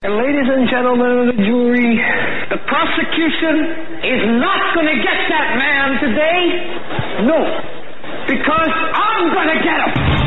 And ladies and gentlemen of the jury, the prosecution is not going to get that man today. No, because I'm going to get him.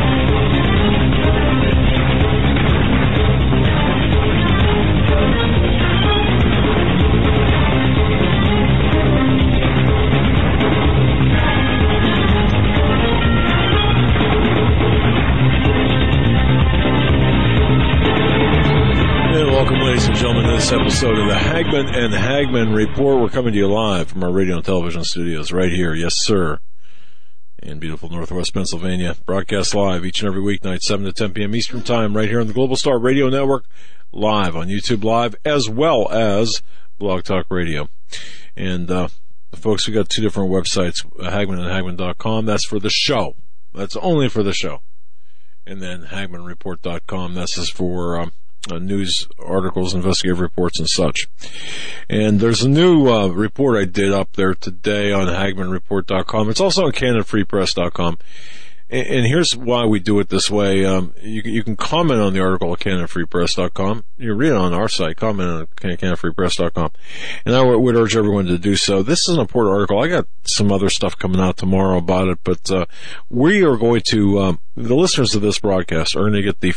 Welcome, ladies and gentlemen, to this episode of the Hagman and Hagman Report. We're coming to you live from our radio and television studios right here, yes, sir, in beautiful Northwest Pennsylvania. Broadcast live each and every weeknight, 7 to 10 p.m. Eastern Time, right here on the Global Star Radio Network, live on YouTube Live, as well as Blog Talk Radio. And, folks, we got two different websites, HagmanandHagman.com. That's for the show. That's only for the show. And then HagmanReport.com. This is for, news articles, investigative reports, and such. And there's a new report I did up there today on HagmanReport.com. It's also on CanonFreePress.com. And here's why we do it this way. You can comment on the article at CanonFreePress.com. You read it on our site, comment on CanonFreePress.com. And I would urge everyone to do so. This is an important article. I got some other stuff coming out tomorrow about it, but we are going to, the listeners of this broadcast are going to get the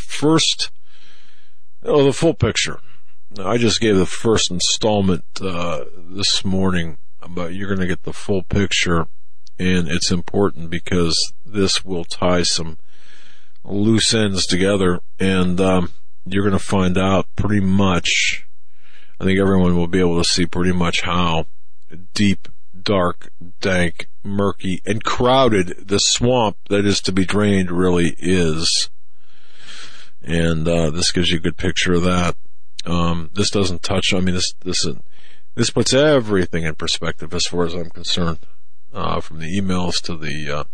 full picture. I just gave the first installment this morning, but you're going to get the full picture, and it's important because this will tie some loose ends together, and you're going to find out pretty much, I think everyone will be able to see pretty much how deep, dark, dank, murky, and crowded the swamp that is to be drained really is. And this gives you a good picture of that. This doesn't touch. I mean, this puts everything in perspective as far as I'm concerned. From the emails to the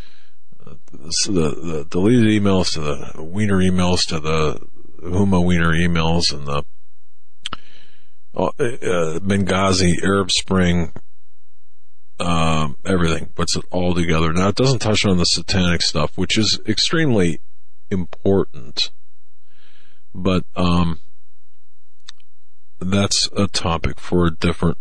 deleted emails to the Wiener emails to the Huma Wiener emails and the Benghazi Arab Spring. Everything puts it all together. Now, it doesn't touch on the satanic stuff, which is extremely important. But that's a topic for a different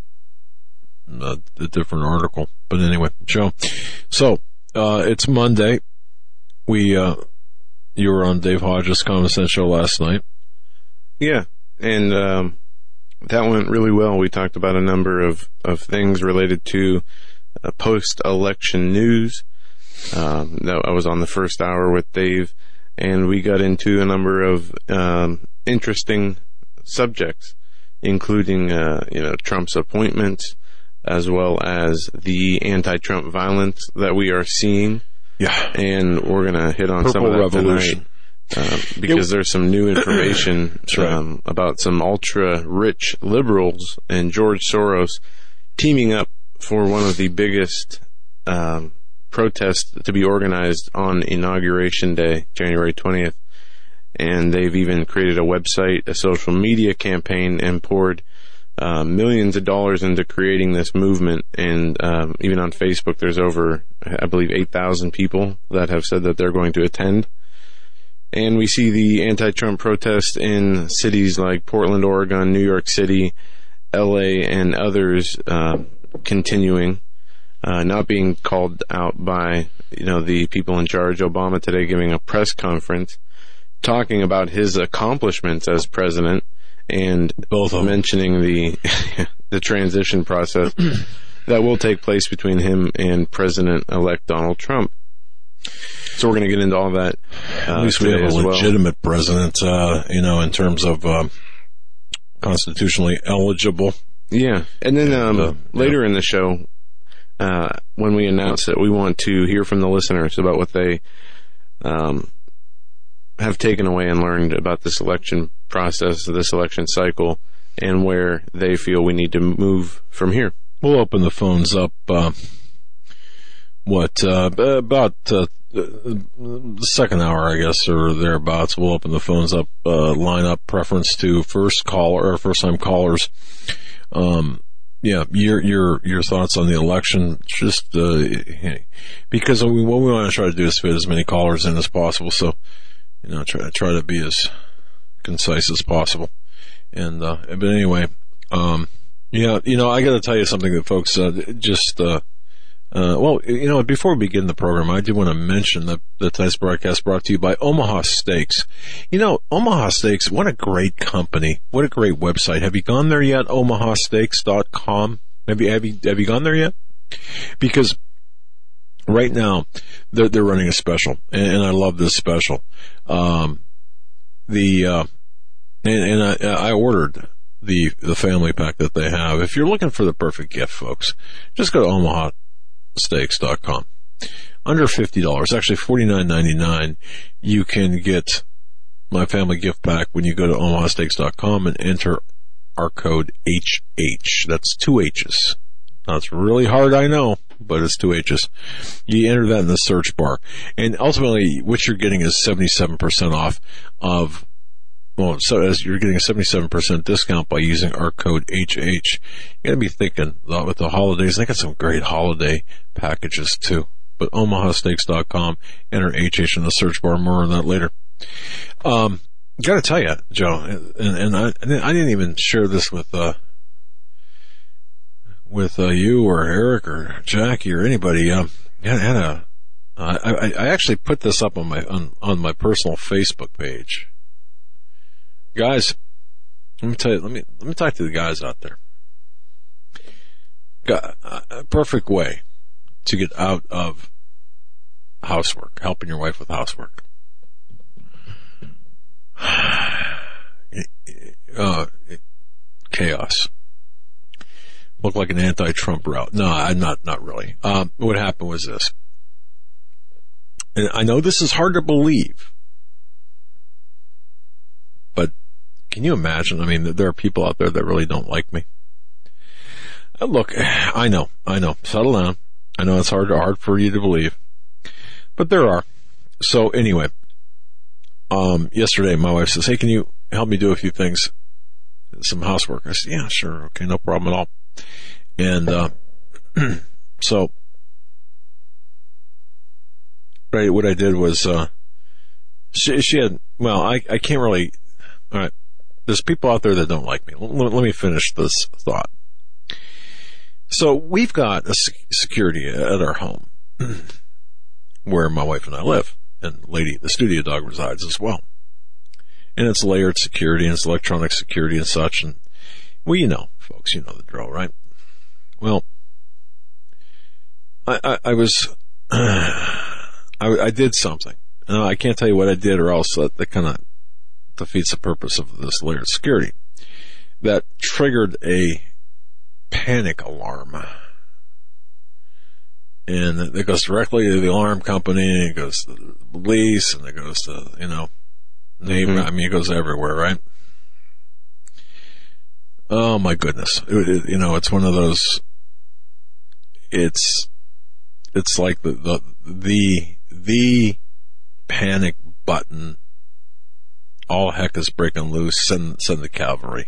article. But anyway, Joe. So it's Monday. You were on Dave Hodges' Common Sense show last night. Yeah, and that went really well. We talked about a number of things related to post-election news. I was on the first hour with Dave. And we got into a number of interesting subjects, including Trump's appointments, as well as the anti-Trump violence that we are seeing. Yeah, and we're gonna hit on some of that revolution tonight because there's some new information about some ultra-rich liberals and George Soros teaming up for one of the biggest protest to be organized on Inauguration Day, January 20th. And they've even created a website, a social media campaign, and poured millions of dollars into creating this movement. And even on Facebook, there's over, I believe, 8,000 people that have said that they're going to attend. And we see the anti-Trump protest in cities like Portland, Oregon, New York City, LA, and others continuing. Not being called out by, the people in charge. Obama today giving a press conference talking about his accomplishments as president and both mentioning the transition process that will take place between him and President-elect Donald Trump. So we're going to get into all that. At least we have a legitimate president, in terms of constitutionally eligible. Yeah. And then later in the show, when we announce that we want to hear from the listeners about what they have taken away and learned about this election process, this election cycle, and where they feel we need to move from here. We'll open the phones up, about the second hour, I guess, or thereabouts. We'll open the phones up, line up preference to first time callers. Yeah, your thoughts on the election, just because what we want to try to do is fit as many callers in as possible. So, try to be as concise as possible. And but anyway, yeah, I got to tell you something that folks well, before we begin the program, I do want to mention that tonight's broadcast brought to you by Omaha Steaks. Omaha Steaks, what a great company. What a great website. Have you gone there yet? omahasteaks.com. Have you gone there yet? Because right now they're running a special, and I love this special. I ordered the family pack that they have. If you're looking for the perfect gift, folks, just go to omahasteaks.com. Under $50, actually $49.99, you can get my family gift pack when you go to omahasteaks.com and enter our code HH. That's 2 H's. Now, it's really hard, I know, but it's 2 H's. You enter that in the search bar. And ultimately, what you're getting is 77% off of, so as you're getting a 77% discount by using our code HH. You got to be thinking with the holidays. They got some great holiday packages too. But omahasteaks.com, enter HH in the search bar. More on that later. Got to tell you, Joe, and I didn't even share this with you or Eric or Jackie or anybody. I actually put this up on my personal Facebook page. Guys, let me tell you. Let me talk to the guys out there. Got a perfect way to get out of housework, helping your wife with housework. Chaos. Looked like an anti-Trump route. No, not really. What happened was this. And I know this is hard to believe, but can you imagine? I mean, there are people out there that really don't like me. Look, I know. Settle down. I know it's hard for you to believe, but there are. So anyway, yesterday my wife says, "Hey, can you help me do a few things, some housework?" I said, "Yeah, sure, okay, no problem at all." And so, right, what I did was, she had. Well, I can't really. All right, there's people out there that don't like me. Let me finish this thought. So we've got a security at our home where my wife and I live, and Lady, the studio dog, resides as well. And it's layered security, and it's electronic security and such. And well, folks, you know the drill, right? Well, I did something. And I can't tell you what I did, or else that kind of defeats the purpose of this layered security. That triggered a panic alarm, and it goes directly to the alarm company, and it goes to the police, and it goes to neighbor. I mean, it goes everywhere, right? Oh my goodness! It's one of those. It's like the panic button. All heck is breaking loose. Send the cavalry.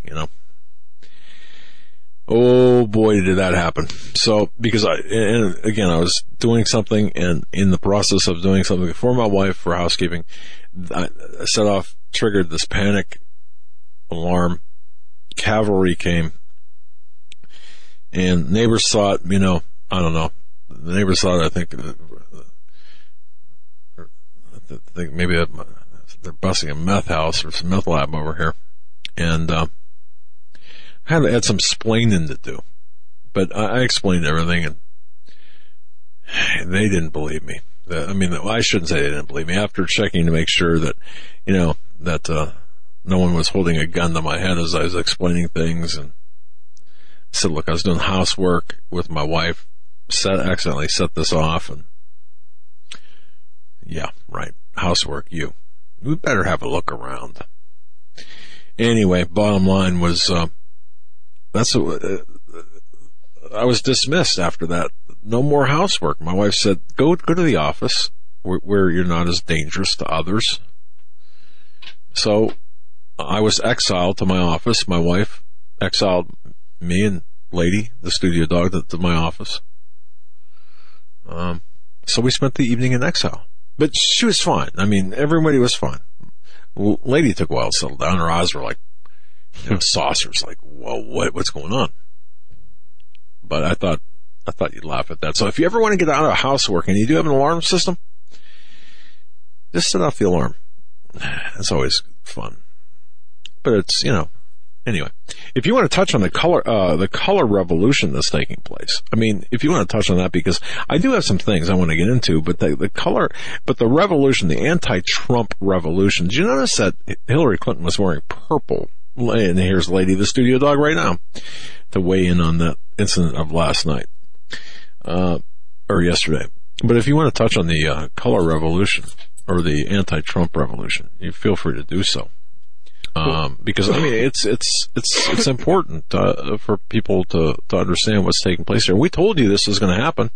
Oh boy, did that happen. So, because I was doing something, and in the process of doing something for my wife for housekeeping, I triggered this panic alarm. Cavalry came, and neighbors thought, I don't know. The neighbors thought, I think maybe they're busting a meth house or some meth lab over here, and I had some explaining to do, but I explained everything, and they didn't believe me. I shouldn't say they didn't believe me. After checking to make sure that, that no one was holding a gun to my head as I was explaining things, and I said, look, I was doing housework with my wife, accidentally set this off, and yeah, right, housework, we better have a look around. Anyway, bottom line was, I was dismissed after that. No more housework. My wife said, go to the office where you're not as dangerous to others. So I was exiled to my office. My wife exiled me and Lady, the studio dog, to my office. So we spent the evening in exile. But she was fine. I mean, everybody was fine. Lady took a while to settle down. Her eyes were like, saucers. Like, whoa, what's going on? But I thought you'd laugh at that. So if you ever want to get out of housework and you do have an alarm system, just set off the alarm. It's always fun. But it's, anyway. If you want to touch on the color revolution that's taking place, I mean, if you want to touch on that, because I do have some things I want to get into, but the revolution, the anti-Trump revolution, did you notice that Hillary Clinton was wearing purple? And here's Lady the Studio Dog right now to weigh in on that incident of last night, or yesterday. But if you want to touch on the color revolution or the anti-Trump revolution, you feel free to do so. Because I mean, it's important for people to understand what's taking place here. We told you this was going to happen.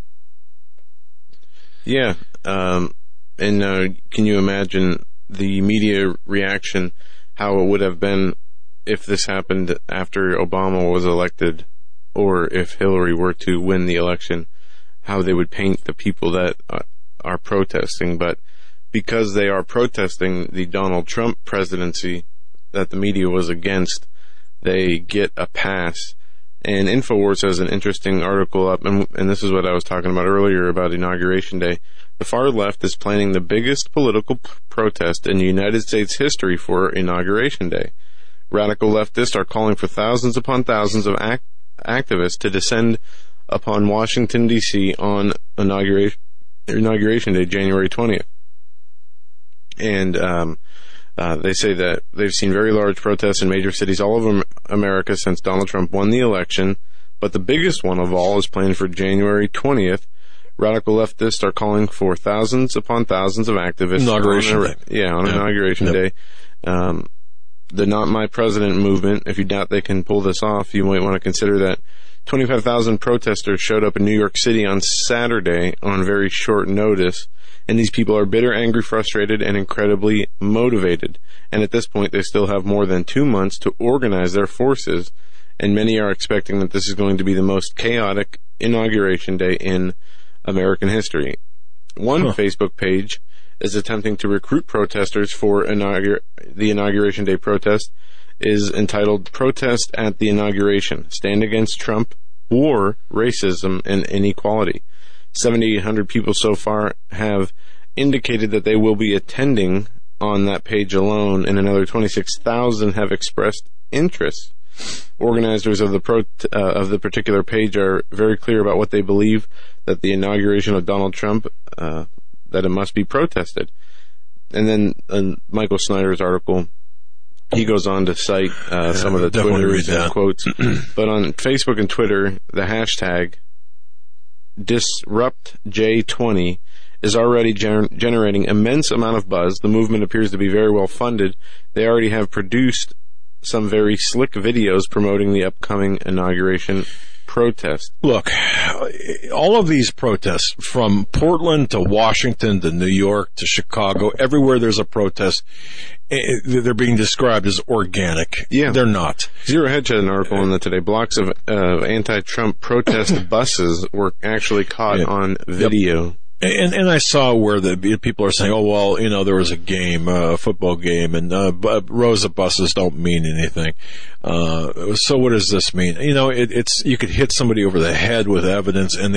Yeah, and can you imagine the media reaction? How it would have been if this happened after Obama was elected, or if Hillary were to win the election? How they would paint the people that are protesting, but because they are protesting the Donald Trump presidency that the media was against, they get a pass. And InfoWars has an interesting article up, and this is what I was talking about earlier about Inauguration Day. The far left is planning the biggest political protest in United States history for Inauguration Day. Radical leftists are calling for thousands upon thousands of activists to descend upon Washington, D.C. on Inauguration Day, January 20th. And they say that they've seen very large protests in major cities all over America since Donald Trump won the election, but the biggest one of all is planned for January 20th. Radical leftists are calling for thousands upon thousands of activists. Inauguration Day. Yeah, on Inauguration Day. The Not My President movement, if you doubt they can pull this off, you might want to consider that 25,000 protesters showed up in New York City on Saturday on very short notice. And these people are bitter, angry, frustrated, and incredibly motivated. And at this point, they still have more than 2 months to organize their forces. And many are expecting that this is going to be the most chaotic Inauguration Day in American history. One Facebook page is attempting to recruit protesters for the Inauguration Day protest, is entitled Protest at the Inauguration, Stand Against Trump, War, Racism, and Inequality. 7,800 people so far have indicated that they will be attending on that page alone, and another 26,000 have expressed interest. Organizers of the particular page are very clear about what they believe, that the inauguration of Donald Trump, that it must be protested. And then Michael Snyder's article, he goes on to cite some of the Twitters and quotes. But on Facebook and Twitter, the hashtag DisruptJ20 is already generating immense amount of buzz. The movement appears to be very well funded. They already have produced some very slick videos promoting the upcoming inauguration protest. Look, all of these protests, from Portland to Washington to New York to Chicago, everywhere there's a protest, they're being described as organic. Yeah. They're not. Zero Hedge had an article in that today. Blocks of anti-Trump protest buses were actually caught on video. Yep. And I saw where the people are saying, oh, well, there was a game, a football game, and rows of buses don't mean anything. So what does this mean? It's you could hit somebody over the head with evidence, and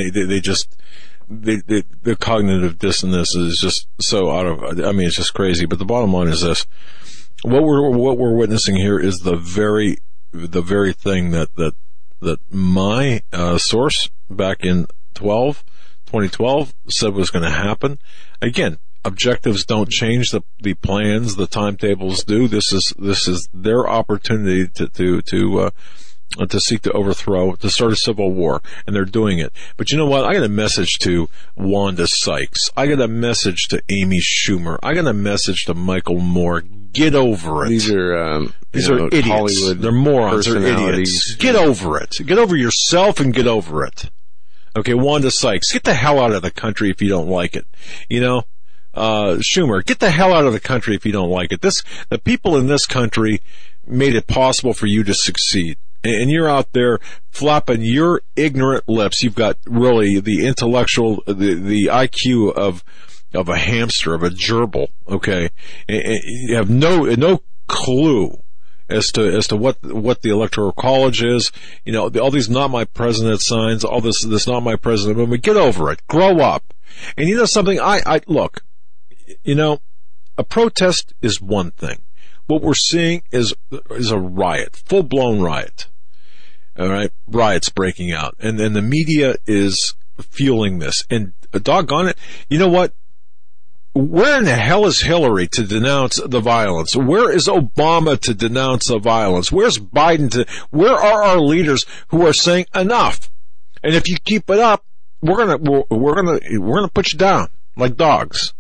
the cognitive dissonance is just so it's just crazy. But the bottom line is this: what we're witnessing here is the very thing that my source back in 2012 said was going to happen. Again, objectives don't change. The plans, the timetables do. This is their opportunity to seek to overthrow, to start a civil war, and they're doing it. But you know what? I got a message to Wanda Sykes. I got a message to Amy Schumer. I got a message to Michael Moore. Get over it. These are idiots. Hollywood. They're morons. They're idiots. Get over it. Get over yourself and get over it. Okay, Wanda Sykes, get the hell out of the country if you don't like it. Schumer, get the hell out of the country if you don't like it. The people in this country made it possible for you to succeed. And you're out there flopping your ignorant lips. You've got really the intellectual, the IQ of a hamster, of a gerbil, okay? And you have no clue as to what the Electoral College is. You know, all these not my president signs, all this not my president movement. Get over it. Grow up. And you know something? I look, you know, a protest is one thing. What we're seeing is a riot, full-blown riot. All right? Riots breaking out. And then the media is fueling this. And doggone it, you know what? Where in the hell is Hillary to denounce the violence? Where is Obama to denounce the violence? Where's Biden where are our leaders who are saying enough? And if you keep it up, we're gonna put you down like dogs.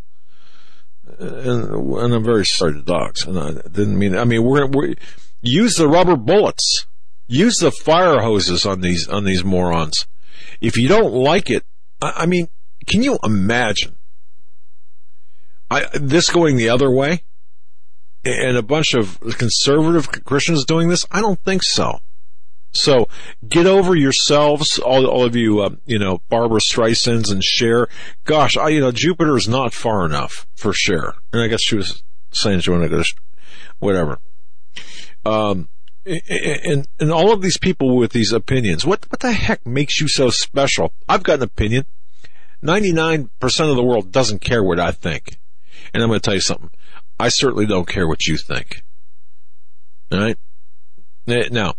And I'm very sorry to dogs. And I didn't mean, we're use the rubber bullets. Use the fire hoses on these morons. If you don't like it, I mean, can you imagine this going the other way and a bunch of conservative Christians doing this? I don't think so. So get over yourselves, all of you, Barbara Streisands and Cher. Gosh, Jupiter is not far enough for Cher. And I guess she was saying she wanted to go, whatever. And all of these people with these opinions, what the heck makes you so special? I've got an opinion. 99% of the world doesn't care what I think. And I'm going to tell you something. I certainly don't care what you think. All right? Now,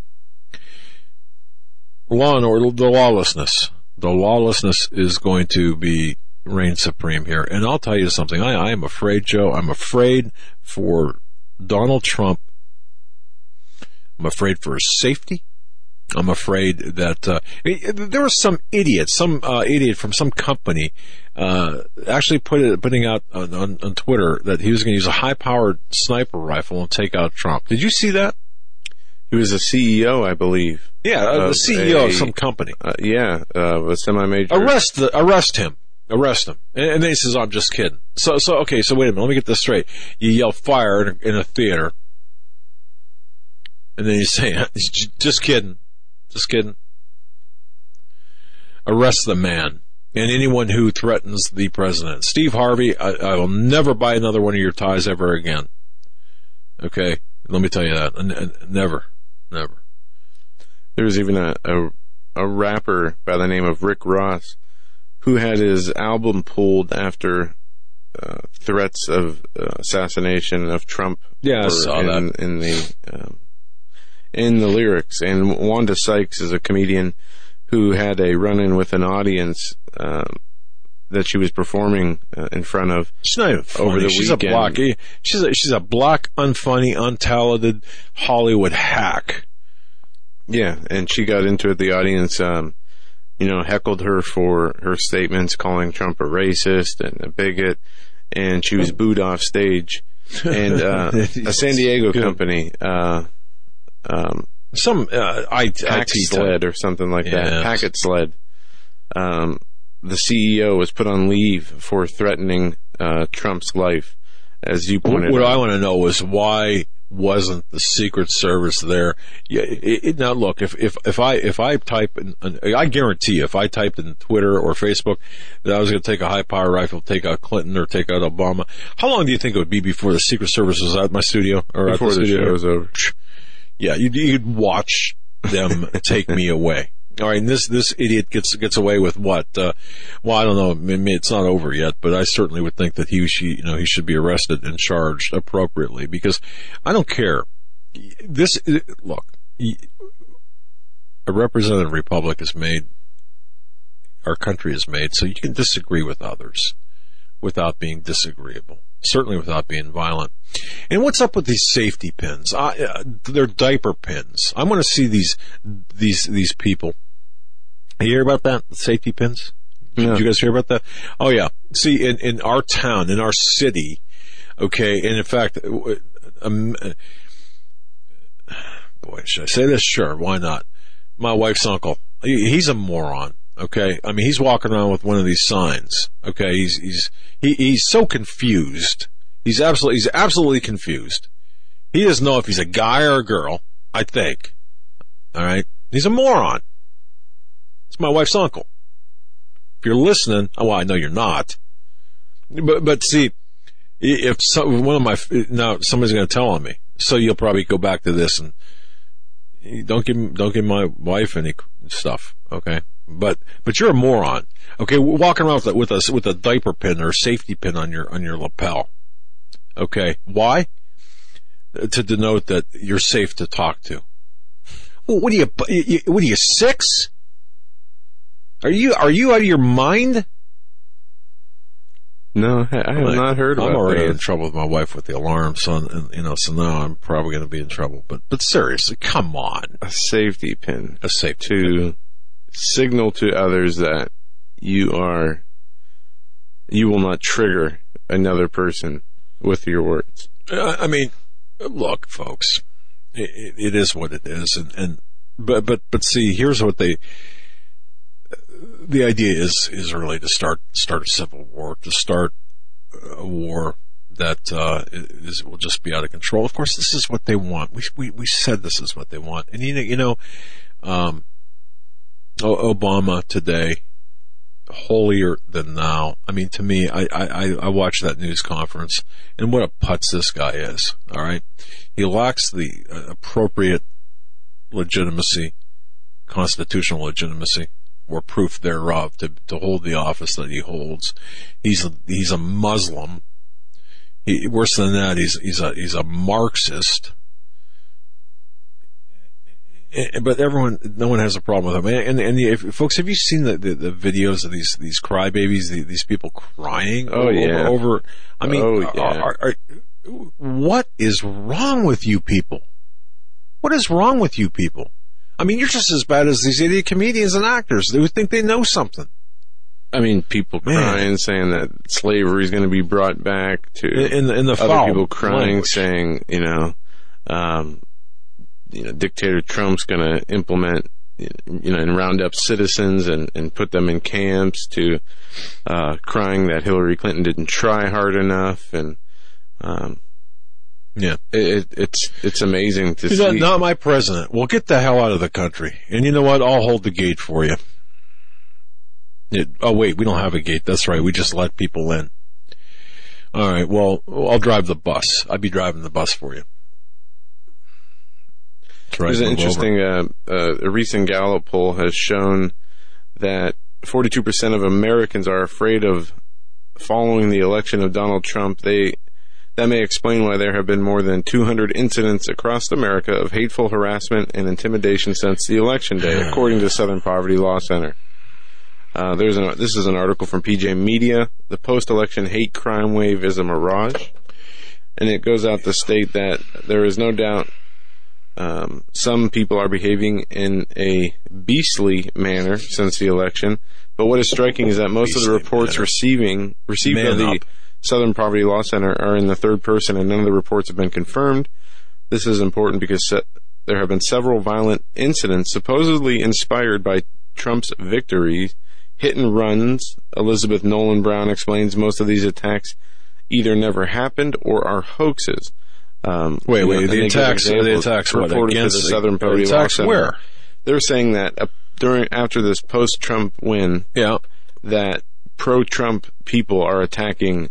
law and order, the lawlessness is going to be reign supreme here. And I'll tell you something. I am afraid, Joe. I'm afraid for Donald Trump. I'm afraid for his safety. I'm afraid that there was some idiot from some company actually putting out on Twitter that he was going to use a high-powered sniper rifle and take out Trump. Did you see that? He was a CEO, I believe. Yeah, the CEO of some company. A semi-major. Arrest him. And then he says, "I'm just kidding." So okay. So wait a minute. Let me get this straight. You yell fire in a theater, and then you say, "Just kidding." Just kidding. Arrest the man and anyone who threatens the president. Steve Harvey, I will never buy another one of your ties ever again. Okay? Let me tell you that. Never. There was even a rapper by the name of Rick Ross who had his album pulled after threats of assassination of Trump. Yeah, I saw that. In the lyrics. And Wanda Sykes is a comedian who had a run-in with an audience that she was performing in front of. She's not even funny. Over the weekend. She's a black, unfunny, untalented Hollywood hack. Yeah, and she got into it. The audience, heckled her for her statements, calling Trump a racist and a bigot, and she was booed off stage. And a San Diego company, some Packet Sled or something like that. Packet Sled. The CEO was put on leave for threatening Trump's life, as you pointed out. What I want to know is why wasn't the Secret Service there? Now look, if I type in, I guarantee you, if I typed in Twitter or Facebook that I was going to take a high power rifle, take out Clinton or take out Obama, how long do you think it would be before the Secret Service was at my studio or before the show was over? Yeah, you'd watch them take me away. All right, and this idiot gets away with what? Well, I don't know. Maybe it's not over yet, but I certainly would think that he should be arrested and charged appropriately, because I don't care. Look, a representative republic is made. Our country is made so you can disagree with others without being disagreeable. Certainly without being violent. And what's up with these safety pins? They're diaper pins. I want to see these people. You hear about that? Safety pins? Yeah. Did you guys hear about that? Oh yeah. See, in our town, in our city, okay, and in fact, boy, should I say this? Sure, why not? My wife's uncle, he's a moron. Okay, I mean, he's walking around with one of these signs. Okay, he's so confused. He's absolutely confused. He doesn't know if he's a guy or a girl, I think. All right, he's a moron. It's my wife's uncle. If you're listening, well, I know you're not. But see, if somebody's going to tell on me. So you'll probably go back to this and don't give my wife any stuff, okay? But you're a moron, okay? Walking around with a diaper pin or a safety pin on your lapel, okay? Why? To denote that you're safe to talk to. Well, what are you 6? Are you out of your mind? No, I have not heard about that. I'm already in trouble with my wife with the alarm, so now I'm probably going to be in trouble. But seriously, come on. A safety pin. A safety pin. Signal to others that you will not trigger another person with your words. I mean, look, folks, it is what it is, but see, here's what the idea is really to start a civil war, to start a war that will just be out of control. Of course, this is what they want. We said this is what they want, and Obama today, holier than thou. I mean, to me, I watched that news conference, and what a putz this guy is. All right, he lacks the appropriate legitimacy, constitutional legitimacy, or proof thereof to hold the office that he holds. He's a Muslim. Worse than that, he's a Marxist. But no one has a problem with him. And folks, have you seen the videos of these crybabies, these people crying? Over. I mean, what is wrong with you people? What is wrong with you people? I mean, you're just as bad as these idiot comedians and actors who think they know something. I mean, people crying, saying that slavery is going to be brought back. To in the other people crying, language. Saying, Dictator Trump's going to implement, and round up citizens and put them in camps. To crying that Hillary Clinton didn't try hard enough, and it's amazing to see. Not my president. Well, get the hell out of the country. And you know what? I'll hold the gate for you. Oh wait, we don't have a gate. That's right. We just let people in. All right. Well, I'll drive the bus. I'll be driving the bus for you. There's an interesting, a recent Gallup poll has shown that 42% of Americans are afraid of following the election of Donald Trump. That may explain why there have been more than 200 incidents across America of hateful harassment and intimidation since the election day, according to the Southern Poverty Law Center. This is an article from PJ Media. The post-election hate crime wave is a mirage. And it goes out to state that there is no doubt some people are behaving in a beastly manner since the election. But what is striking is that most of the reports received by the Southern Poverty Law Center are in the third person, and none of the reports have been confirmed. This is important because there have been several violent incidents supposedly inspired by Trump's victories. Hit and runs. Elizabeth Nolan Brown explains most of these attacks either never happened or are hoaxes. Wait, the attacks what? Against the Southern Poverty Law Center. Where? They're saying that after this post-Trump win, that pro-Trump people are attacking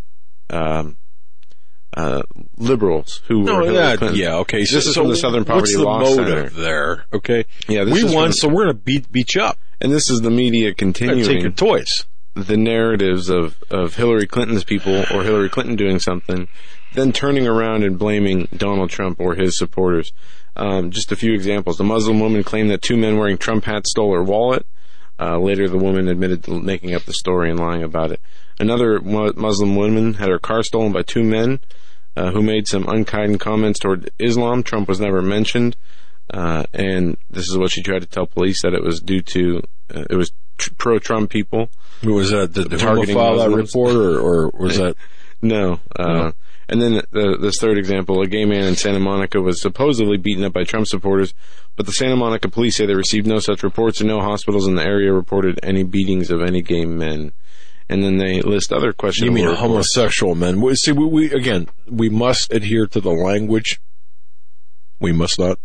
liberals who were Hillary Clinton. Yeah, okay. This is from the Southern Poverty Law Center. What's the motive there? Okay. Yeah, we won, so we're going to beat you up. And this is the media continuing. Take your toys. The narratives of Hillary Clinton's people or Hillary Clinton doing something, then turning around and blaming Donald Trump or his supporters. Just a few examples. A Muslim woman claimed that 2 men wearing Trump hats stole her wallet. Later, the woman admitted to making up the story and lying about it. Another Muslim woman had her car stolen by 2 men who made some unkind comments toward Islam. Trump was never mentioned. And this is what she tried to tell police, that it was due to, it was pro-Trump people. Was that the targeting file that report, or was that? No. And then this third example, a gay man in Santa Monica was supposedly beaten up by Trump supporters, but the Santa Monica police say they received no such reports and no hospitals in the area reported any beatings of any gay men. And then they list other questions. You mean homosexual men? See, we must adhere to the language. We must not.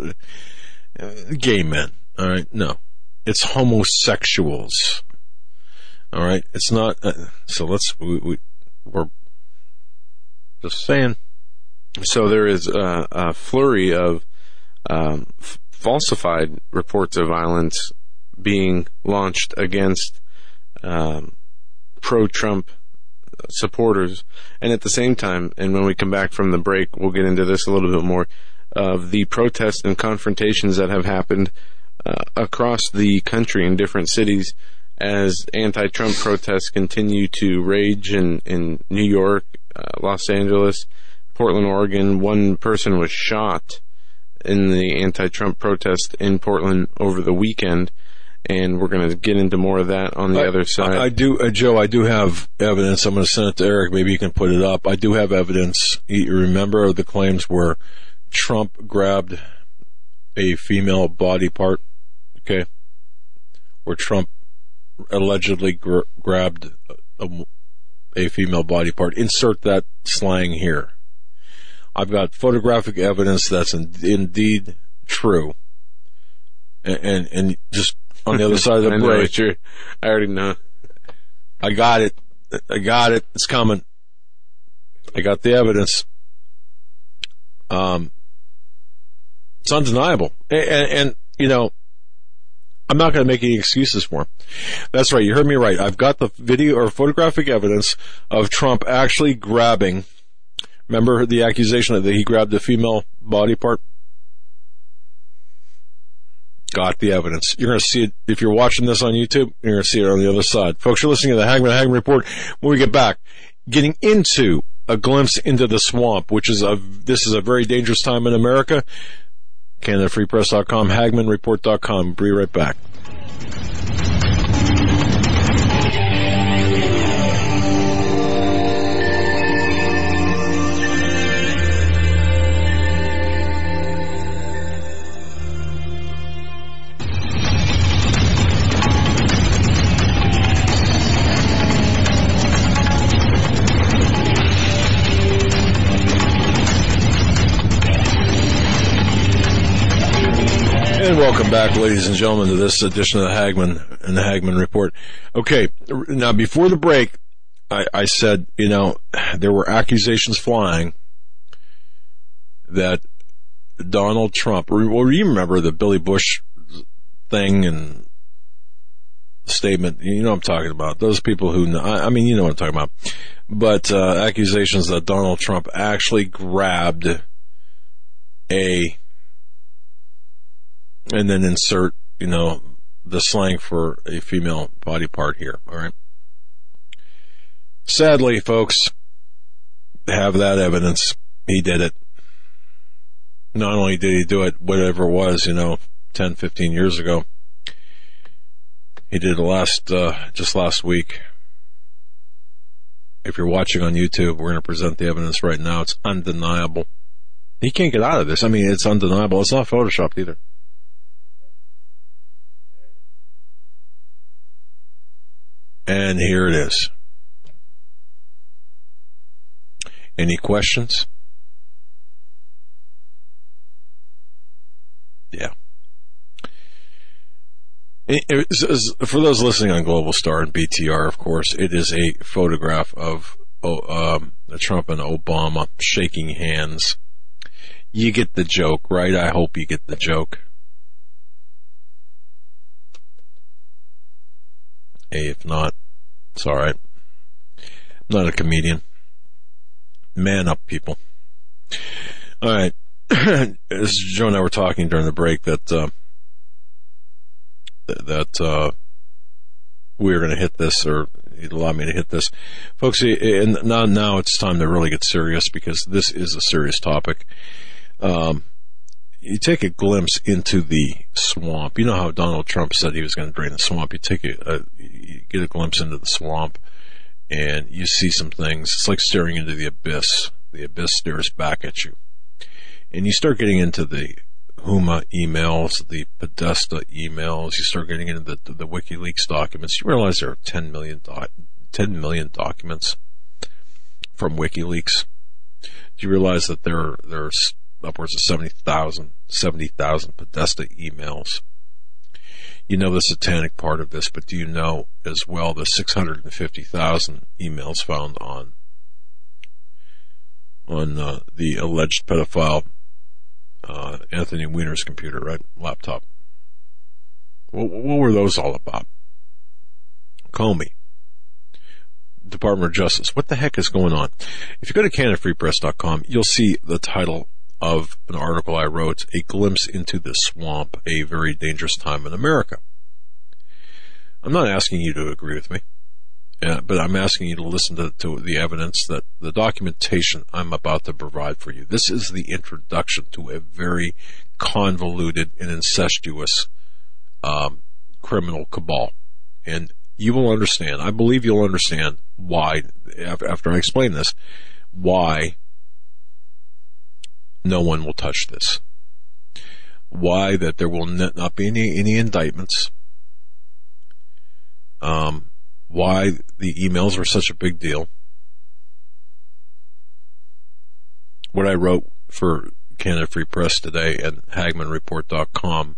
Gay men. All right. No. It's homosexuals. All right. It's not. So we're just saying. So there is a flurry of falsified reports of violence being launched against pro-Trump supporters. And at the same time, and when we come back from the break, we'll get into this a little bit more, of the protests and confrontations that have happened across the country in different cities as anti-Trump protests continue to rage in New York, Los Angeles, Portland, Oregon. One person was shot in the anti-Trump protest in Portland over the weekend, and we're going to get into more of that on the other side. I do, Joe, I do have evidence. I'm going to send it to Eric. Maybe you can put it up. I do have evidence. You remember the claims where Trump grabbed a female body part, okay? Where Trump allegedly grabbed a female body part. Insert that slang here. I've got photographic evidence that's indeed true. And just on the other side of the break. I already know. I got it. It's coming. I got the evidence. It's undeniable. And you know, I'm not going to make any excuses for him. That's right. You heard me right. I've got the video or photographic evidence of Trump actually grabbing. Remember the accusation that he grabbed a female body part? Got the evidence. You're going to see it. If you're watching this on YouTube, you're going to see it on the other side. Folks, you're listening to the Hagman Report. When we get back, getting into a glimpse into the swamp, this is a very dangerous time in America. CanadaFreePress.com, HagmanReport.com. Be right back. And welcome back, ladies and gentlemen, to this edition of the Hagman and the Hagman Report. Okay, now before the break, I said, you know, there were accusations flying that Donald Trump, well, you remember the Billy Bush thing and statement, you know what I'm talking about. Those people who know, I mean, you know what I'm talking about. But accusations that Donald Trump actually grabbed and then insert, you know, the slang for a female body part here, all right? Sadly, folks, have that evidence. He did it. Not only did he do it, whatever it was, you know, 10, 15 years ago, he did it just last week. If you're watching on YouTube, we're going to present the evidence right now. It's undeniable. He can't get out of this. I mean, it's undeniable. It's not photoshopped either. And here it is. Any questions? Yeah. For those listening on Global Star and BTR, of course, it is a photograph of Trump and Obama shaking hands. You get the joke, right? I hope you get the joke. Hey, if not, it's all right. I'm not a comedian. Man up, people. All right. As Joe and I were talking during the break that we were going to hit this, or he'd allow me to hit this. Folks, and now it's time to really get serious, because this is a serious topic. You take a glimpse into the swamp. You know how Donald Trump said he was going to drain the swamp. You get a glimpse into the swamp, and you see some things. It's like staring into the abyss. The abyss stares back at you. And you start getting into the Huma emails, the Podesta emails. You start getting into the WikiLeaks documents. You realize there are 10 million documents from WikiLeaks. Do you realize that there's upwards of 70,000 Podesta emails? You know the satanic part of this, but do you know as well the 650,000 emails found on on the alleged pedophile Anthony Weiner's computer, right? Laptop. What were those all about? Comey. Department of Justice. What the heck is going on? If you go to CanadaFreePress.com, you'll see the title of an article I wrote, A Glimpse into the Swamp, a Very Dangerous Time in America. I'm not asking you to agree with me, but I'm asking you to listen to the evidence, that the documentation I'm about to provide for you. This is the introduction to a very convoluted and incestuous criminal cabal. And you will understand, I believe you'll understand why, after I explain this, why no one will touch this. Why that there will not be any indictments. Why the emails were such a big deal. What I wrote for Canada Free Press today and HagmannReport.com.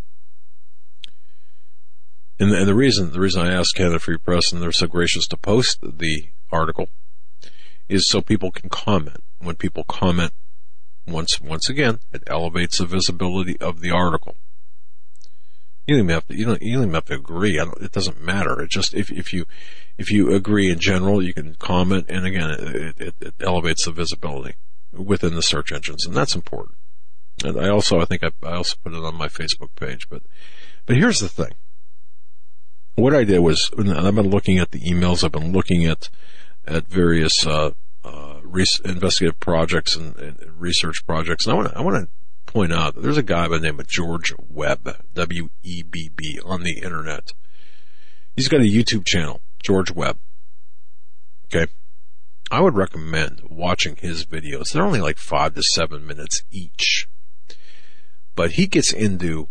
And the reason I asked Canada Free Press, and they're so gracious to post the article, is so people can comment. When people comment, once again, it elevates the visibility of the article. You don't even have to agree. It doesn't matter. It just if you agree in general, you can comment, and again, it elevates the visibility within the search engines, and that's important. And I think I also put it on my Facebook page. But here's the thing. What I did was, and I've been looking at the emails. I've been looking at various investigative projects and research projects, and I want to point out that there's a guy by the name of George Webb, W-E-B-B, on the internet. He's got a YouTube channel, George Webb. Okay, I would recommend watching his videos. They're only like 5 to 7 minutes each, but he gets into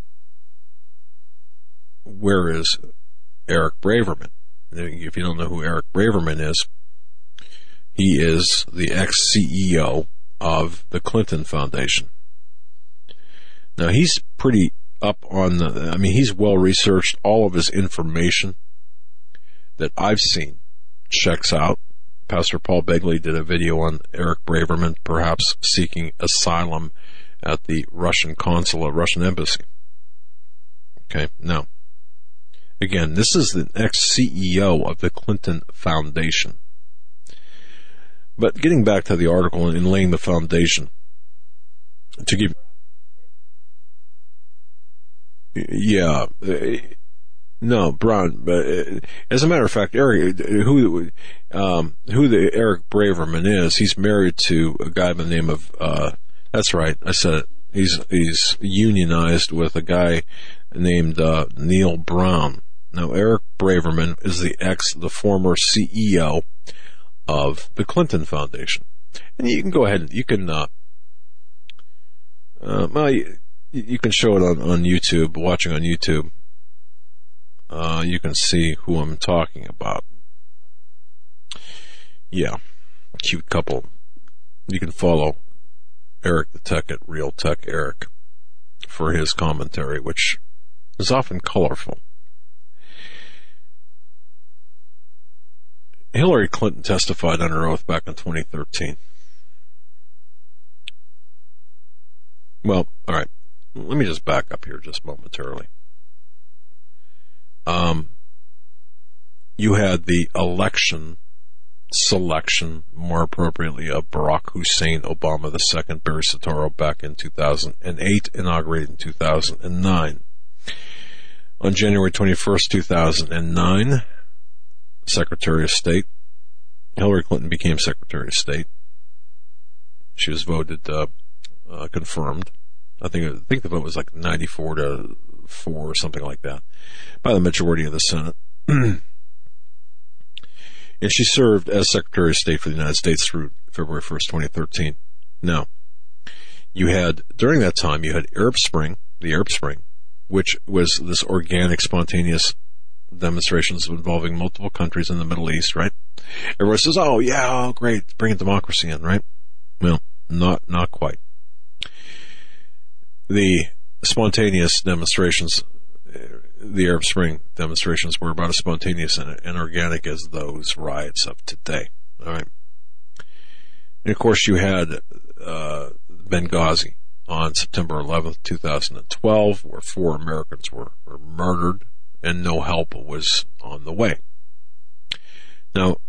where is Eric Braverman. If you don't know who Eric Braverman is, he is the ex-CEO of the Clinton Foundation. Now, he's pretty up on he's well researched. All of his information that I've seen checks out. Pastor Paul Begley did a video on Eric Braverman, perhaps seeking asylum at the Russian consulate, Russian embassy. Okay, now, again, this is the ex-CEO of the Clinton Foundation. But getting back to the article and laying the foundation, to give, Brown. But as a matter of fact, Eric, who the Eric Braverman is, he's married to a guy by the name of. That's right, I said it. He's unionized with a guy named Neil Brown. Now, Eric Braverman is the former CEO of the Clinton Foundation. And you can go ahead and you can show it on YouTube, watching on YouTube. You can see who I'm talking about. Yeah, cute couple. You can follow Eric the Tech at Real Tech Eric for his commentary, which is often colorful. Hillary Clinton testified under oath back in 2013. Well, all right. Let me just back up here just momentarily. You had the selection, more appropriately, of Barack Hussein Obama II, Barry Soetoro, back in 2008, inaugurated in 2009. On January 21st, 2009, Secretary of State, Hillary Clinton became Secretary of State. She was voted confirmed. I think the vote was like 94-4 or something like that, by the majority of the Senate. And she served as Secretary of State for the United States through February 1st, 2013. Now, during that time, you had the Arab Spring, which was this organic, spontaneous demonstrations involving multiple countries in the Middle East, right? Everyone says, oh, yeah, great, bringing democracy in, right? Well, not quite. The spontaneous demonstrations, the Arab Spring demonstrations, were about as spontaneous and organic as those riots of today. All right. And of course, you had Benghazi on September 11th, 2012, where 4 Americans were murdered and no help was on the way. Now,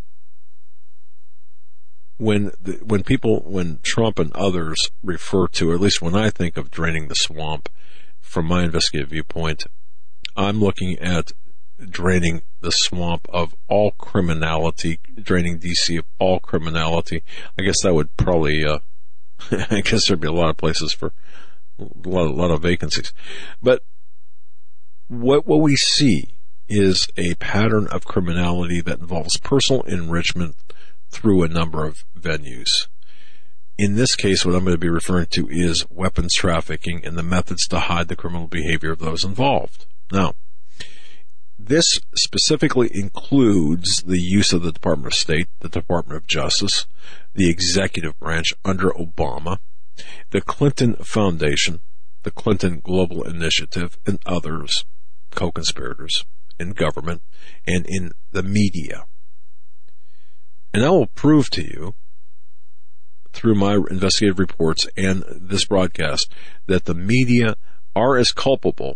when Trump and others refer to, or at least when I think of draining the swamp, from my investigative viewpoint, I'm looking at draining the swamp of all criminality, draining DC of all criminality. I guess that would probably, I guess there'd be a lot of places for a lot of vacancies. But what we see is a pattern of criminality that involves personal enrichment through a number of venues. In this case, what I'm going to be referring to is weapons trafficking and the methods to hide the criminal behavior of those involved. Now, this specifically includes the use of the Department of State, the Department of Justice, the executive branch under Obama, the Clinton Foundation, the Clinton Global Initiative, and others, co-conspirators in government and in the media. And I will prove to you, through my investigative reports and this broadcast, that the media are as culpable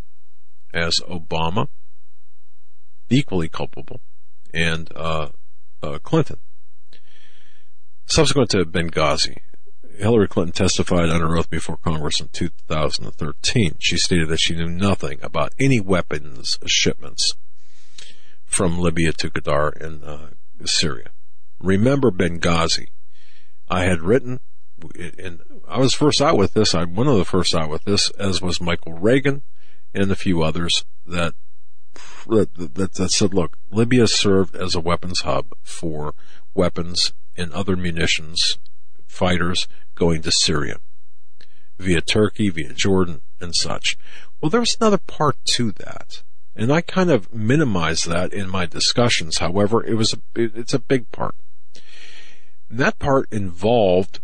as Obama, equally culpable, and Clinton. Subsequent to Benghazi, Hillary Clinton testified under oath before Congress in 2013. She stated that she knew nothing about any weapons shipments from Libya to Qatar and Syria. Remember Benghazi. I had written, and I was first out with this, I'm one of the first out with this, as was Michael Reagan and a few others that said, look, Libya served as a weapons hub for weapons and other munitions, fighters going to Syria, via Turkey, via Jordan, and such. Well, there was another part to that, and I kind of minimized that in my discussions. However, it's a big part. And that part involved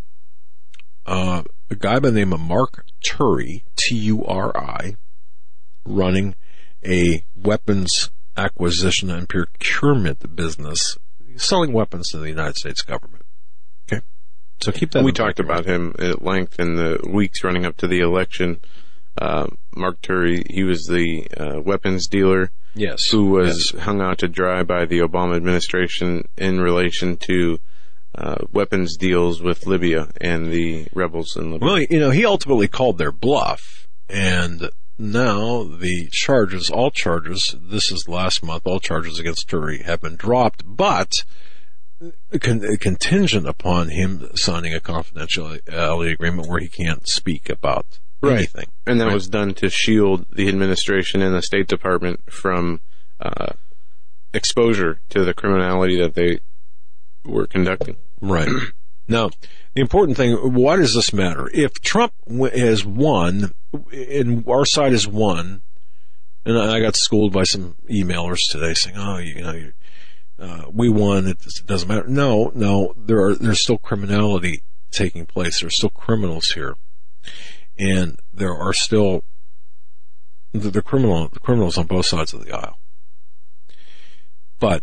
a guy by the name of Mark Turi, T-U-R-I, running a weapons acquisition and procurement business, selling weapons to the United States government. Okay, so keep that. We talked about him at length in the weeks running up to the election. Mark Turi, he was the weapons dealer, yes, who was hung out to dry by the Obama administration in relation to weapons deals with Libya and the rebels in Libya. Well, he ultimately called their bluff, and now the charges, all charges, this is last month, all charges against Turi have been dropped, but contingent upon him signing a confidentiality agreement where he can't speak about anything. And that was done to shield the administration and the State Department from exposure to the criminality that they were conducting. Right. Now, the important thing, why does this matter? If Trump has won, and our side has won, and I got schooled by some emailers today saying, we won, it doesn't matter. No, there's still criminality taking place. There's still criminals here. And there are still the criminals on both sides of the aisle. But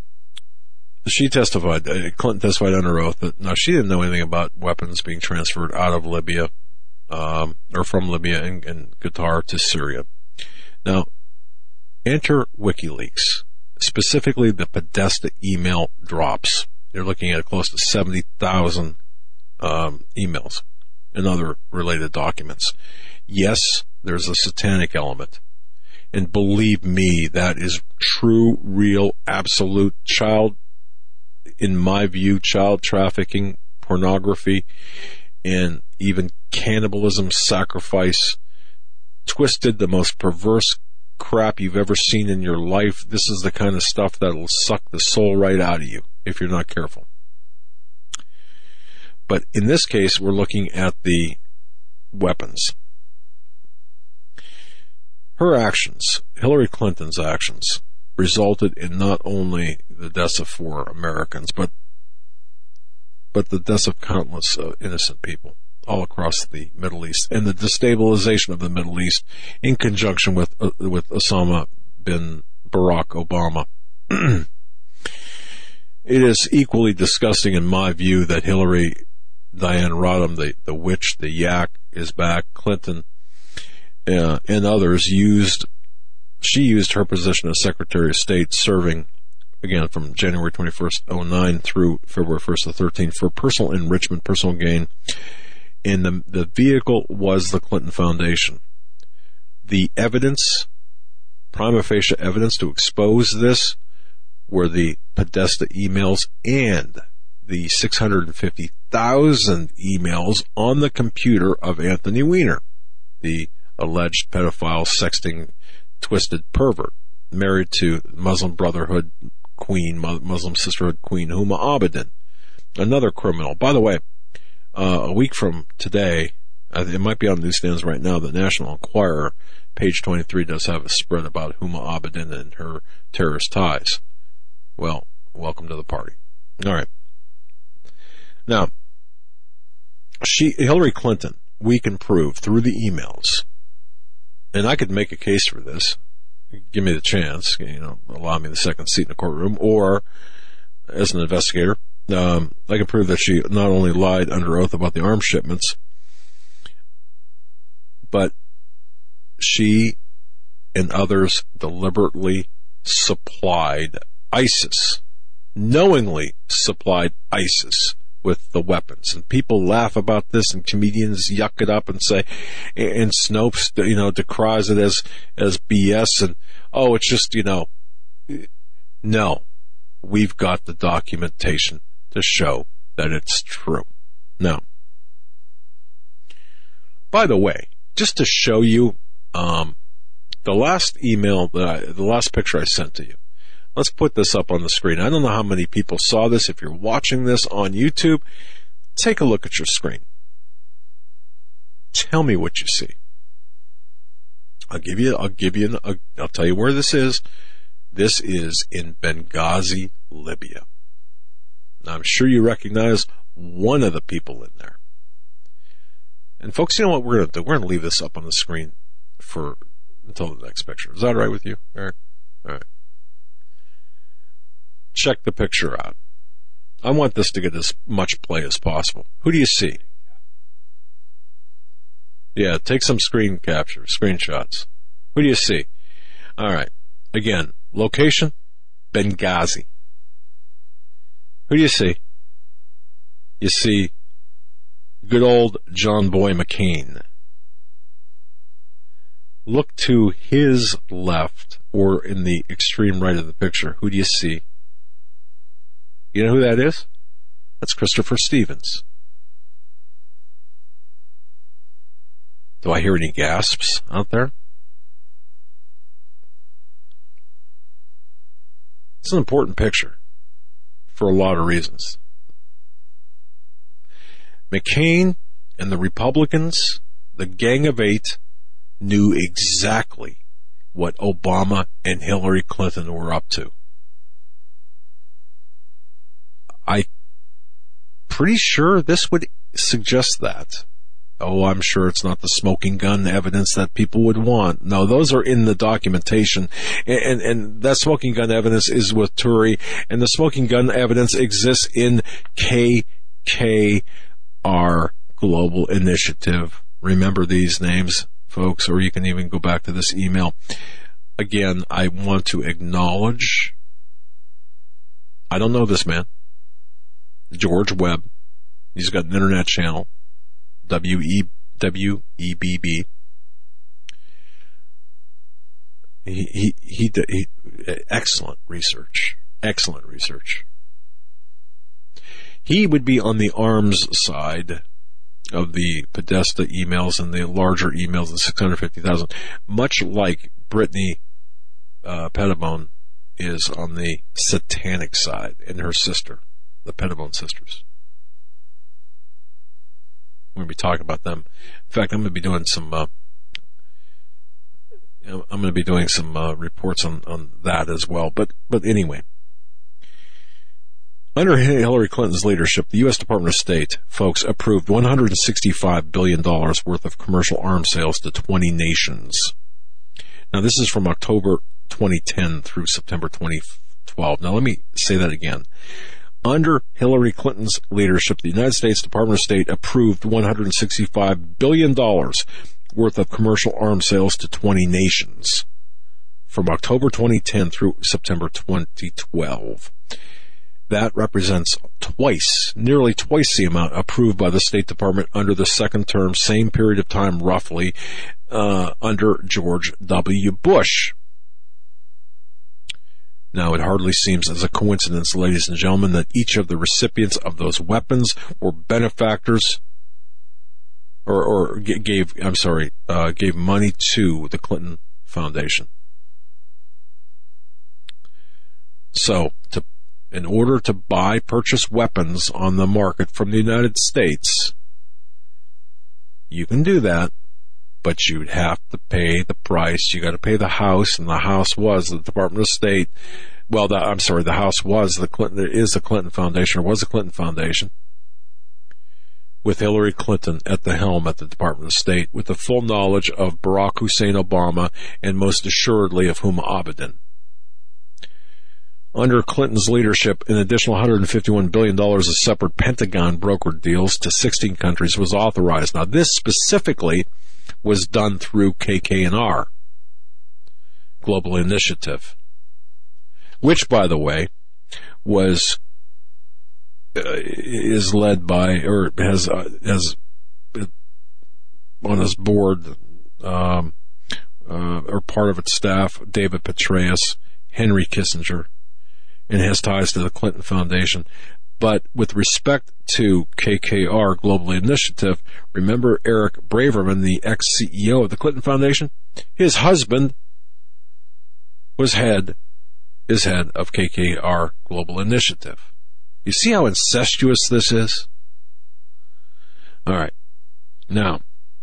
she testified, Clinton testified under oath that now she didn't know anything about weapons being transferred out of Libya, or from Libya and Qatar to Syria. Now, enter WikiLeaks, specifically the Podesta email drops. You're looking at close to 70,000 emails and other related documents. Yes, there's a satanic element. And believe me, that is true, real, absolute in my view, child trafficking, pornography, and even cannibalism, sacrifice, twisted, the most perverse crap you've ever seen in your life. This is the kind of stuff that'll suck the soul right out of you if you're not careful. But in this case, we're looking at the weapons. Her actions, Hillary Clinton's actions, resulted in not only the deaths of 4 Americans, but the deaths of countless innocent people all across the Middle East, and the destabilization of the Middle East in conjunction with Osama bin Barack Obama. It is equally disgusting in my view that Hillary, Diane Rodham, the witch, the yak, is back. Clinton and others used her position as Secretary of State, serving, again, from January 21st, 2009 through February 1st of 2013 for personal enrichment, personal gain. And the vehicle was the Clinton Foundation. The evidence, prima facie evidence to expose this, were the Podesta emails and the 650,000 emails on the computer of Anthony Weiner, the alleged pedophile, sexting, twisted pervert, married to Muslim Brotherhood Queen, Muslim Sisterhood Queen Huma Abedin, another criminal. By the way, a week from today, it might be on newsstands right now, the National Enquirer, page 23, does have a spread about Huma Abedin and her terrorist ties. Well, welcome to the party. All right. Now, Hillary Clinton, we can prove through the emails, and I could make a case for this. Give me the chance, allow me the second seat in the courtroom, or as an investigator, I can prove that she not only lied under oath about the arms shipments, but she and others deliberately supplied ISIS, knowingly supplied ISIS with the weapons. And people laugh about this, and comedians yuck it up and say, and Snopes, decries it as BS, and, oh, it's just, no. We've got the documentation to show that it's true. Now, by the way, just to show you, the last picture I sent to you, let's put this up on the screen. I don't know how many people saw this. If you're watching this on YouTube, take a look at your screen. Tell me what you see. I'll tell you where this is. This is in Benghazi, Libya. Now, I'm sure you recognize one of the people in there. And folks, you know what we're going to do? We're going to leave this up on the screen until the next picture. Is that all right with you, Eric? All right. Check the picture out. I want this to get as much play as possible. Who do you see? Yeah, take some screen captures, screenshots. Who do you see? All right. Again, location, Benghazi. Who do you see? You see good old John Boy McCain. Look to his left, or in the extreme right of the picture. Who do you see? You know who that is? That's Christopher Stevens. Do I hear any gasps out there? It's an important picture for a lot of reasons. McCain and the Republicans, the Gang of Eight, knew exactly what Obama and Hillary Clinton were up to. I'm pretty sure this would suggest that. Oh, I'm sure it's not the smoking gun evidence that people would want. No, those are in the documentation. And that smoking gun evidence is with Turi, and the smoking gun evidence exists in KKR Global Initiative. Remember these names, folks, or you can even go back to this email. Again, I want to acknowledge, I don't know this man, George Webb. He's got an internet channel, WEBB. He excellent research. He would be on the arms side of the Podesta emails and the larger emails, the 650,000, much like Brittany Pettibone is on the satanic side, and her sister, the Pettibone sisters. We're going to be talking about them. In fact, I'm going to be doing some reports on that as well. But anyway, under Hillary Clinton's leadership, the U.S. Department of State, folks, approved $165 billion worth of commercial arms sales to 20 nations. Now, this is from October 2010 through September 2012. Now, let me say that again. Under Hillary Clinton's leadership, the United States Department of State approved $165 billion worth of commercial arms sales to 20 nations from October 2010 through September 2012. That represents nearly twice the amount approved by the State Department under the second term, same period of time roughly, under George W. Bush. Now, it hardly seems as a coincidence, ladies and gentlemen, that each of the recipients of those weapons were benefactors or gave money to the Clinton Foundation. So, in order to purchase weapons on the market from the United States, you can do that, but you'd have to pay the price. You got to pay the House, and the House was the Department of State. Well, the House was the Clinton. There is a Clinton Foundation, or was a Clinton Foundation, with Hillary Clinton at the helm at the Department of State, with the full knowledge of Barack Hussein Obama, and most assuredly of Huma Abedin. Under Clinton's leadership, an additional $151 billion of separate Pentagon brokered deals to 16 countries was authorized. Now, this specifically was done through KKR, Global Initiative, which, by the way, is led by, or has on his board, or part of its staff, David Petraeus, Henry Kissinger, and has ties to the Clinton Foundation. But with respect to KKR, Global Initiative, remember Eric Braverman, the ex-CEO of the Clinton Foundation? His husband is head of KKR, Global Initiative. You see how incestuous this is? All right. Now,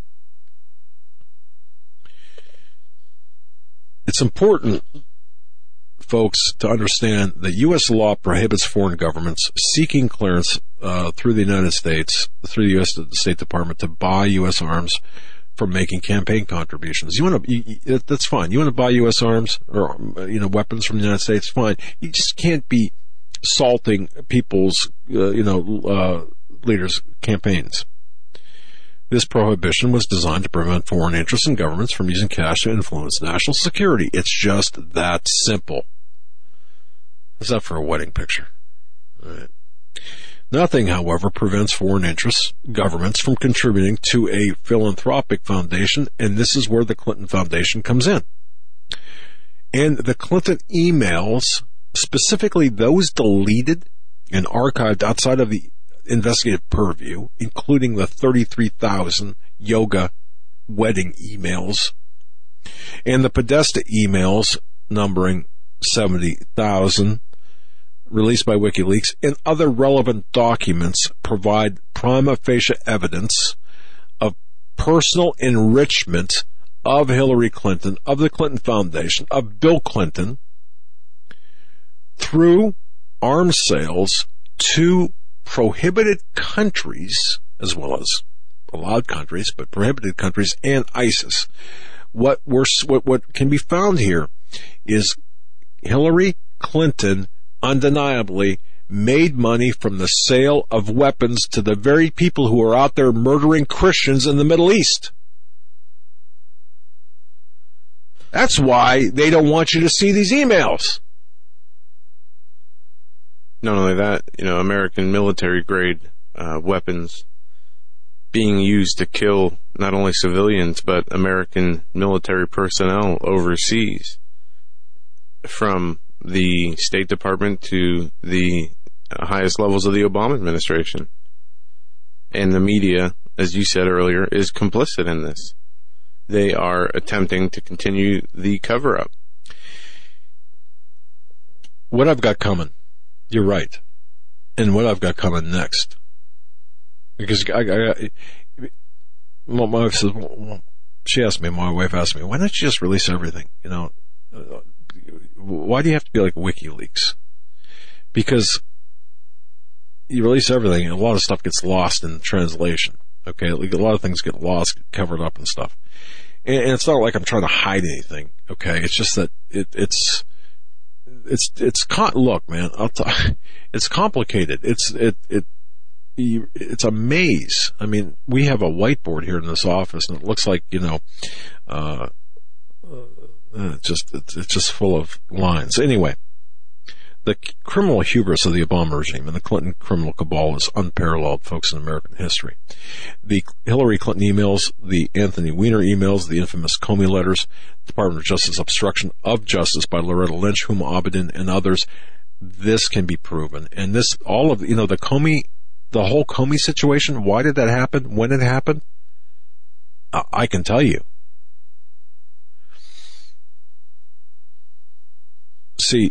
it's important, folks, to understand that U.S. law prohibits foreign governments seeking clearance through the United States, through the U.S. State Department, to buy U.S. arms from making campaign contributions. That's fine. You want to buy U.S. arms or weapons from the United States? Fine. You just can't be salting people's leaders' campaigns. This prohibition was designed to prevent foreign interests and governments from using cash to influence national security. It's just that simple. How's that for a wedding picture? All right. Nothing, however, prevents foreign interests, governments, from contributing to a philanthropic foundation, and this is where the Clinton Foundation comes in. And the Clinton emails, specifically those deleted and archived outside of the investigative purview, including the 33,000 yoga wedding emails and the Podesta emails numbering 70,000 released by WikiLeaks, and other relevant documents, provide prima facie evidence of personal enrichment of Hillary Clinton, of the Clinton Foundation, of Bill Clinton, through arms sales to prohibited countries, as well as allowed countries, but prohibited countries, and ISIS. What can be found here is Hillary Clinton undeniably made money from the sale of weapons to the very people who are out there murdering Christians in the Middle East. That's why they don't want you to see these emails. Not only that, American military-grade weapons being used to kill not only civilians, but American military personnel overseas, from the State Department to the highest levels of the Obama administration. And the media, as you said earlier, is complicit in this. They are attempting to continue the cover-up. What I've got coming, you're right, and what I've got coming next, because my wife says, my wife asked me, why don't you just release everything? Why do you have to be like WikiLeaks? Because you release everything, and a lot of stuff gets lost in translation. Okay, a lot of things get lost, get covered up and stuff. And it's not like I'm trying to hide anything. Okay, it's just that look, man, it's complicated. It's a maze. I mean, we have a whiteboard here in this office, and it looks like, it's just full of lines. Anyway, the criminal hubris of the Obama regime and the Clinton criminal cabal is unparalleled, folks, in American history. The Hillary Clinton emails, the Anthony Weiner emails, the infamous Comey letters, Department of Justice obstruction of justice by Loretta Lynch, Huma Abedin, and others. This can be proven. And this, all of, the whole Comey situation, why did that happen? When it happened? I can tell you. See,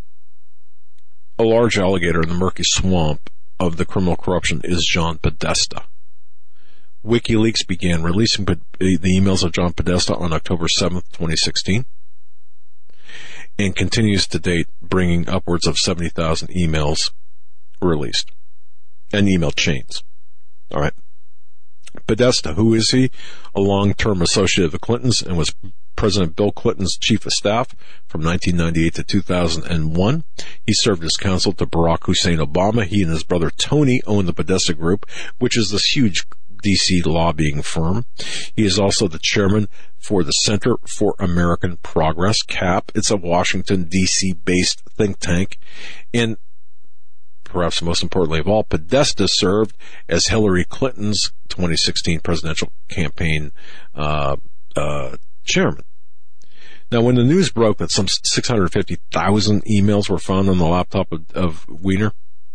a large alligator in the murky swamp of the criminal corruption is John Podesta. WikiLeaks began releasing the emails of John Podesta on October 7th, 2016, and continues to date, bringing upwards of 70,000 emails released and email chains. All right. Podesta, who is he? A long-term associate of the Clintons and was President Bill Clinton's chief of staff from 1998 to 2001. He served as counsel to Barack Hussein Obama. He and his brother Tony own the Podesta Group, which is this huge D.C. lobbying firm. He is also the chairman for the Center for American Progress, CAP. It's a Washington, D.C.-based think tank. And perhaps most importantly of all, Podesta served as Hillary Clinton's 2016 presidential campaign chairman. Now, when the news broke that some 650,000 emails were found on the laptop of Weiner,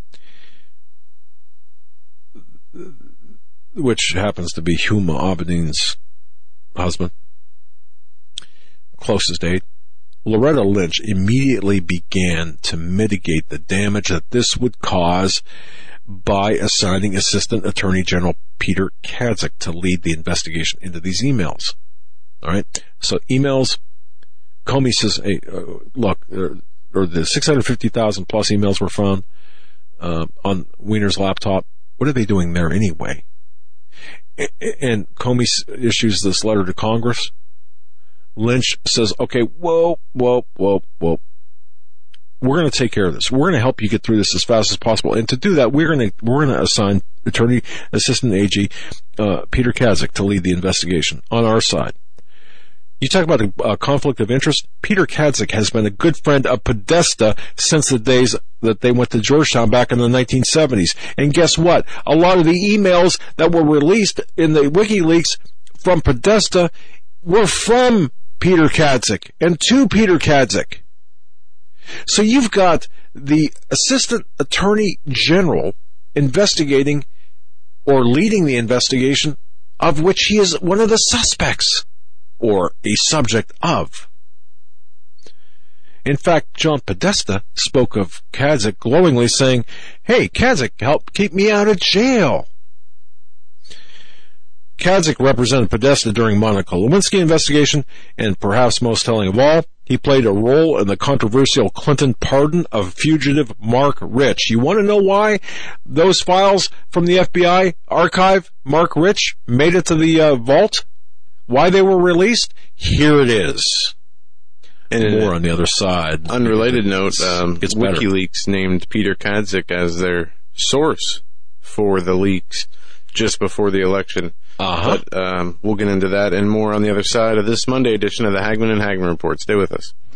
which happens to be Huma Abedin's husband, closest aide, Loretta Lynch immediately began to mitigate the damage that this would cause by assigning Assistant Attorney General Peter Kadzik to lead the investigation into these emails. All right. So emails, Comey says, hey, look, or the 650,000 plus emails were found on Weiner's laptop. What are they doing there anyway? And Comey issues this letter to Congress. Lynch says, okay, whoa. We're going to take care of this. We're going to help you get through this as fast as possible. And to do that, we're going to assign Assistant AG Peter Kadzik to lead the investigation on our side. You talk about a conflict of interest. Peter Kadzik has been a good friend of Podesta since the days that they went to Georgetown back in the 1970s. And guess what? A lot of the emails that were released in the WikiLeaks from Podesta were from Peter Kadzik and to Peter Kadzik. So you've got the Assistant Attorney General investigating or leading the investigation of which he is one of the suspects or a subject of. In fact, John Podesta spoke of Kadzik glowingly, saying, hey, Kadzik helped keep me out of jail. Kadzik represented Podesta during Monica Lewinsky investigation, and perhaps most telling of all, he played a role in the controversial Clinton pardon of fugitive Mark Rich. You want to know why those files from the FBI archive, Mark Rich, made it to the vault? Why they were released? Here it is. And more on the other side. Unrelated note, WikiLeaks named Peter Kadzik as their source for the leaks just before the election. But we'll get into that and more on the other side of this Monday edition of the Hagman and Hagman Report. Stay with us.